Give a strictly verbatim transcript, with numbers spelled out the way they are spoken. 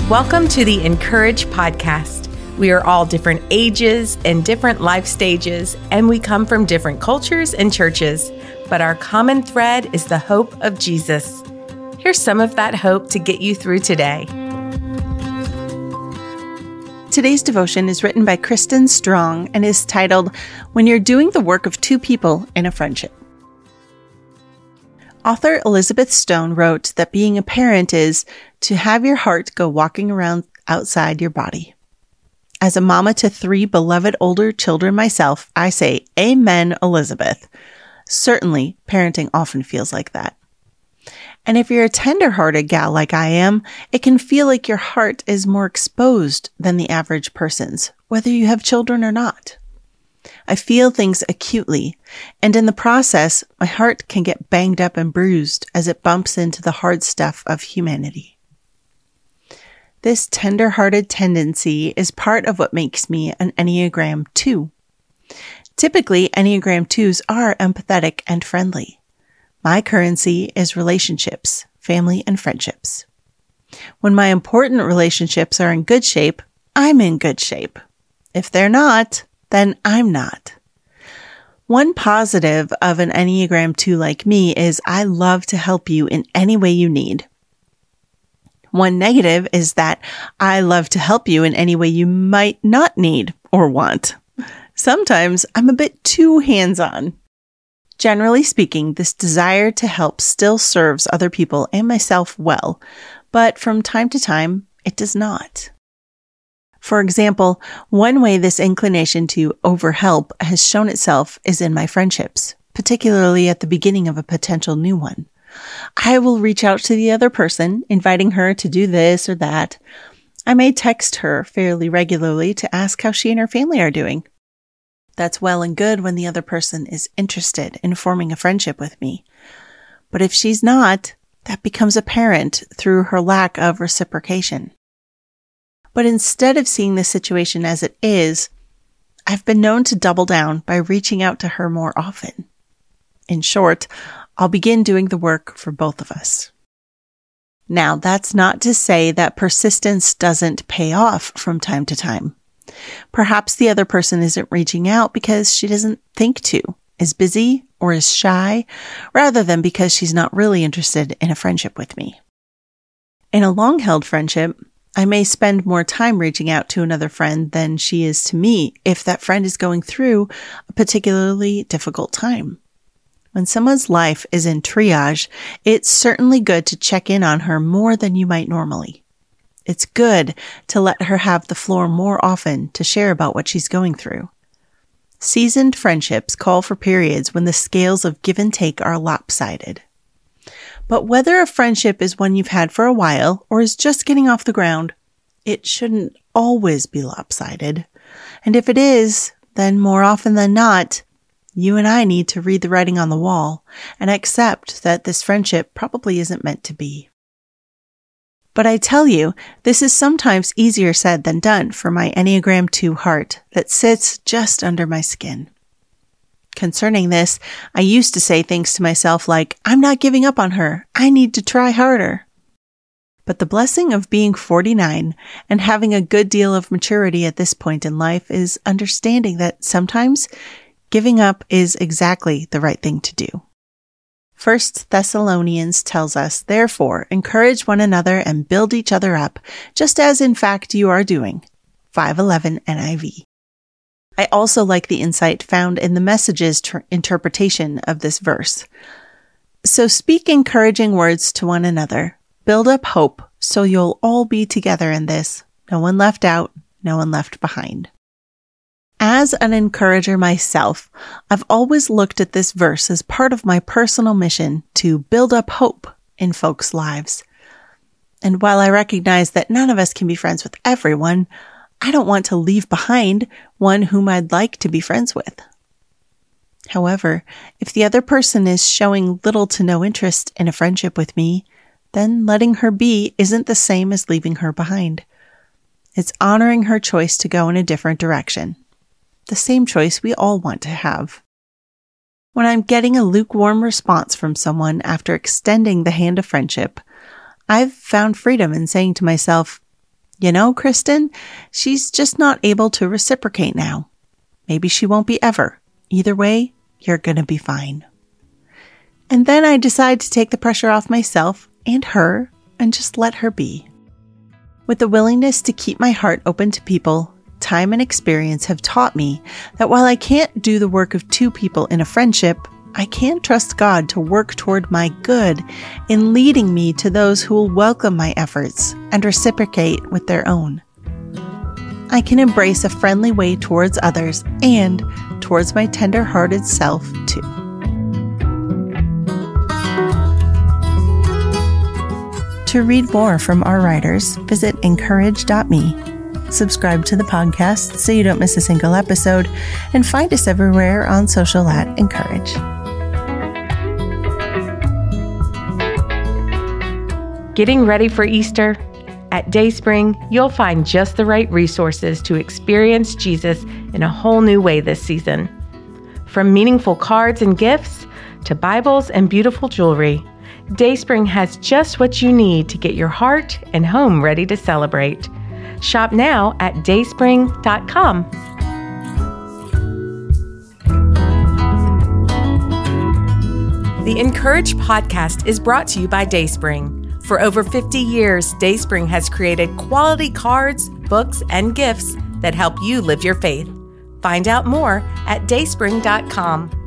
Welcome to the Encourage Podcast. We are all different ages and different life stages, and we come from different cultures and churches, but our common thread is the hope of Jesus. Here's some of that hope to get you through today. Today's devotion is written by Kristen Strong and is titled, When You're Doing the Work of Two People in a Friendship. Author Elizabeth Stone wrote that being a parent is to have your heart go walking around outside your body. As a mama to three beloved older children myself, I say, Amen, Elizabeth. Certainly, parenting often feels like that. And if you're a tender-hearted gal like I am, it can feel like your heart is more exposed than the average person's, whether you have children or not. I feel things acutely, and in the process, my heart can get banged up and bruised as it bumps into the hard stuff of humanity. This tender-hearted tendency is part of what makes me an Enneagram two. Typically, Enneagram twos are empathetic and friendly. My currency is relationships, family, and friendships. When my important relationships are in good shape, I'm in good shape. If they're not, then I'm not. One positive of an Enneagram two like me is I love to help you in any way you need. One negative is that I love to help you in any way you might not need or want. Sometimes I'm a bit too hands-on. Generally speaking, this desire to help still serves other people and myself well, but from time to time, it does not. For example, one way this inclination to overhelp has shown itself is in my friendships, particularly at the beginning of a potential new one. I will reach out to the other person, inviting her to do this or that. I may text her fairly regularly to ask how she and her family are doing. That's well and good when the other person is interested in forming a friendship with me. But if she's not, that becomes apparent through her lack of reciprocation. But instead of seeing the situation as it is, I've been known to double down by reaching out to her more often. In short, I'll begin doing the work for both of us. Now, that's not to say that persistence doesn't pay off from time to time. Perhaps the other person isn't reaching out because she doesn't think to, is busy, or is shy, rather than because she's not really interested in a friendship with me. In a long-held friendship, I may spend more time reaching out to another friend than she is to me if that friend is going through a particularly difficult time. When someone's life is in triage, it's certainly good to check in on her more than you might normally. It's good to let her have the floor more often to share about what she's going through. Seasoned friendships call for periods when the scales of give and take are lopsided. But whether a friendship is one you've had for a while or is just getting off the ground, it shouldn't always be lopsided. And if it is, then more often than not, you and I need to read the writing on the wall and accept that this friendship probably isn't meant to be. But I tell you, this is sometimes easier said than done for my Enneagram two heart that sits just under my skin. Concerning this, I used to say things to myself like, I'm not giving up on her. I need to try harder. But the blessing of being forty-nine and having a good deal of maturity at this point in life is understanding that sometimes giving up is exactly the right thing to do. First Thessalonians tells us, therefore, encourage one another and build each other up, just as in fact you are doing. five eleven N I V. I also like the insight found in the Message's ter- interpretation of this verse. So speak encouraging words to one another. Build up hope so you'll all be together in this. No one left out, no one left behind. As an encourager myself, I've always looked at this verse as part of my personal mission to build up hope in folks' lives. And while I recognize that none of us can be friends with everyone, I don't want to leave behind one whom I'd like to be friends with. However, if the other person is showing little to no interest in a friendship with me, then letting her be isn't the same as leaving her behind. It's honoring her choice to go in a different direction. The same choice we all want to have. When I'm getting a lukewarm response from someone after extending the hand of friendship, I've found freedom in saying to myself, You know, Kristen, she's just not able to reciprocate now. Maybe she won't be ever. Either way, you're going to be fine. And then I decide to take the pressure off myself and her and just let her be. With the willingness to keep my heart open to people, time and experience have taught me that while I can't do the work of two people in a friendship, I can trust God to work toward my good in leading me to those who will welcome my efforts and reciprocate with their own. I can embrace a friendly way towards others and towards my tender-hearted self, too. To read more from our writers, visit encourage dot me. Subscribe to the podcast so you don't miss a single episode, and find us everywhere on social at Encourage. Getting ready for Easter? At Dayspring, you'll find just the right resources to experience Jesus in a whole new way this season. From meaningful cards and gifts to Bibles and beautiful jewelry, Dayspring has just what you need to get your heart and home ready to celebrate. Shop now at dayspring dot com. The Encourage podcast is brought to you by Dayspring. For over fifty years, Dayspring has created quality cards, books, and gifts that help you live your faith. Find out more at dayspring dot com.